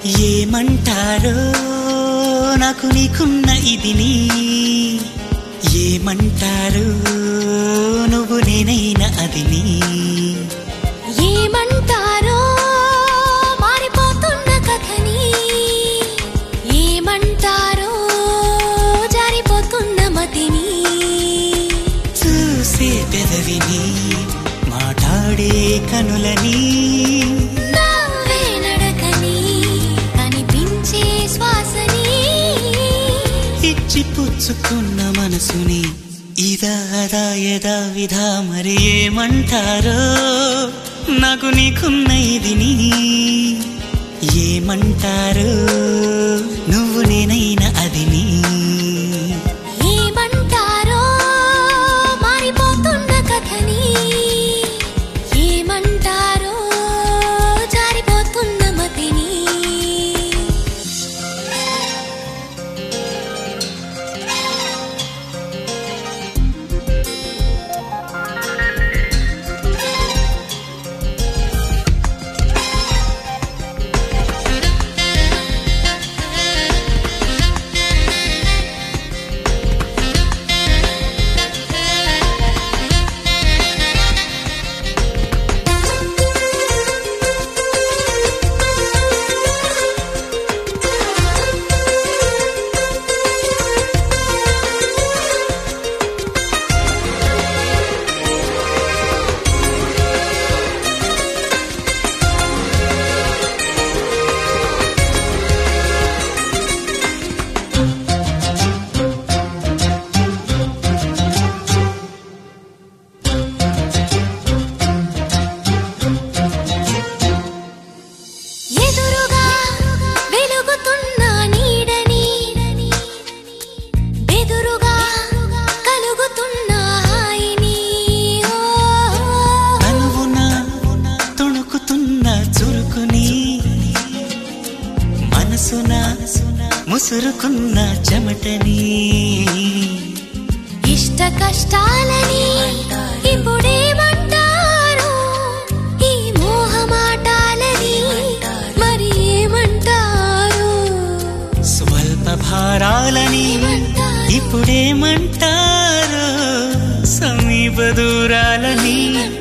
ఏమంటారో నాకు నీకున్న ఇదిని, ఏమంటారు నువ్వు నేనైనా అదిని, ఏమంటారో మారిపోతున్న కథని, ఏమంటారో జారిపోతున్న మతిని, చూసే పెదవిని మాట్లాడే కనులని, నవ్వే నడకని కనిపించే శ్వాసని, ఇచ్చి పుచ్చుకున్న మనసుని ఇదా అదా యదా విధా మరి ఏమంటారో నాకు నీకున్న ఇదిని, ఏమంటారో నువ్వు నేనైనా అదిని, ఏమంటారో మారిపోతున్న కథని, ఏమంటారో జారిపోతున్న మతిని. ఎదురుగా వెలుగుతున్న నీడని, బెదురుగా కలుగుతున్న హాయిని, తనువున తొణుకుతున్న చురుకుని, మనసున ముసురుకున్న చెమటని, ఇష్ట కష్టాలని ఇప్పుడేమంటారు, ఈ మోహమాటాలని మరి ఏమంటారు, స్వల్ప భారాలని ఇప్పుడేమంటారు, సమీప దూరాలని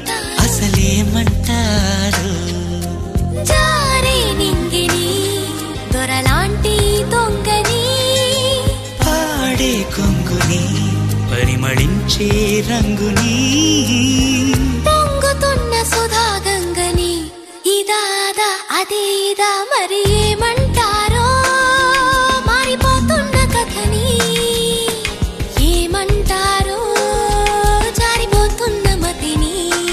అసలేమంటారు, జారే నింగిని దొరలాంటి దొంగని, పాడే కొంగుని పరిమళించే రంగుని, పొంగుతున్న సుధా గంగని, ఇదాదా అదే ఇదా మరి ఏమంటారో మారిపోతున్న కథని, ఏమంటారో జారిపోతున్న మతిని.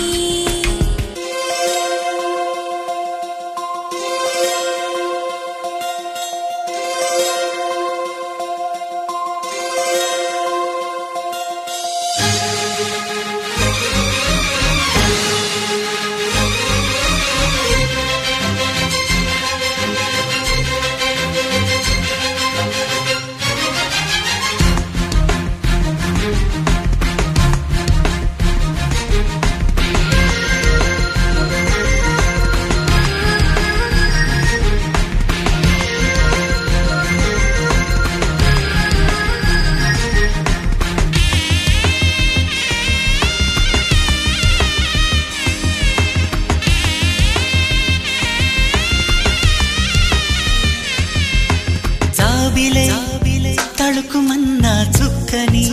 తళుకుమన్న చుక్కని,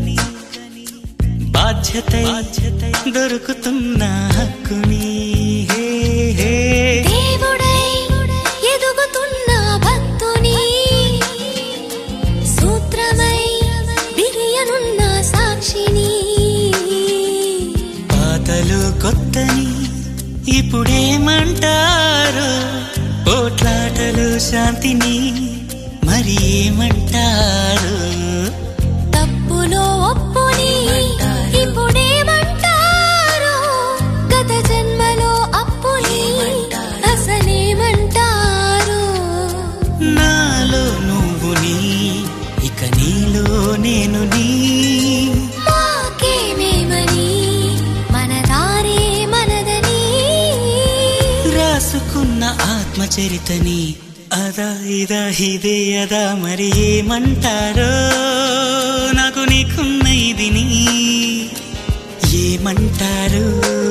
బాధ్యతై దొరుకుతున్న హక్కుని, దేవుడై ఎదుగుతున్న భక్తుని, సూత్రమై బిరియనున్న సాక్షిని, పాతలు కొత్తని ఇప్పుడేమంటారు, పోట్లాటలు శాంతిని మరి ఏమంటారు, తప్పులో ఒప్పుని ఇప్పుడేమంటారు, గత జన్మలో అప్పుని అసలేమంటారు, నాలో నువ్వుని ఇక నీలో నేను నీ, మాకేమేమని మన దారే మనదని, రాసుకున్న ఆత్మచరితని అదా ఇదా ఇదే అదా మరి ఏమంటారో నాకు నీకున్న ఇదిని ఏమంటారు